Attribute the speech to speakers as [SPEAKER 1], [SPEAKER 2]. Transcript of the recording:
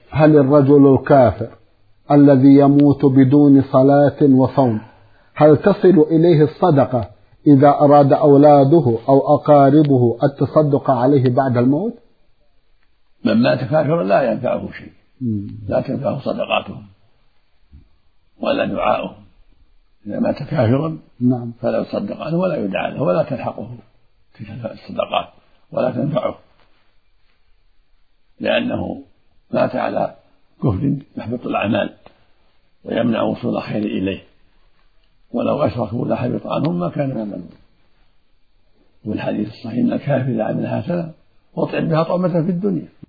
[SPEAKER 1] هل الرجل الكافر الذي يموت بدون صلاة وصوم هل تصل إليه الصدقة إذا أراد أولاده أو أقاربه التصدق عليه بعد الموت؟
[SPEAKER 2] من مات كافرا لا ينفعه شيء، لا تنفعه صدقاتهم ولا دعاؤهم. إذا مات كافرا فلا يصدق عنه ولا يدعى له ولا تلحقه تلك الصدقات ولا تنفعه، لأنه مات على كفر يحبط الأعمال ويمنع وصول الخير إليه، ولو أشركوا لحبط عنهم ما كانوا يعملون. والحديث الصحيح إن الكافر إذا عمل حسنة وطعم بها طعمة في الدنيا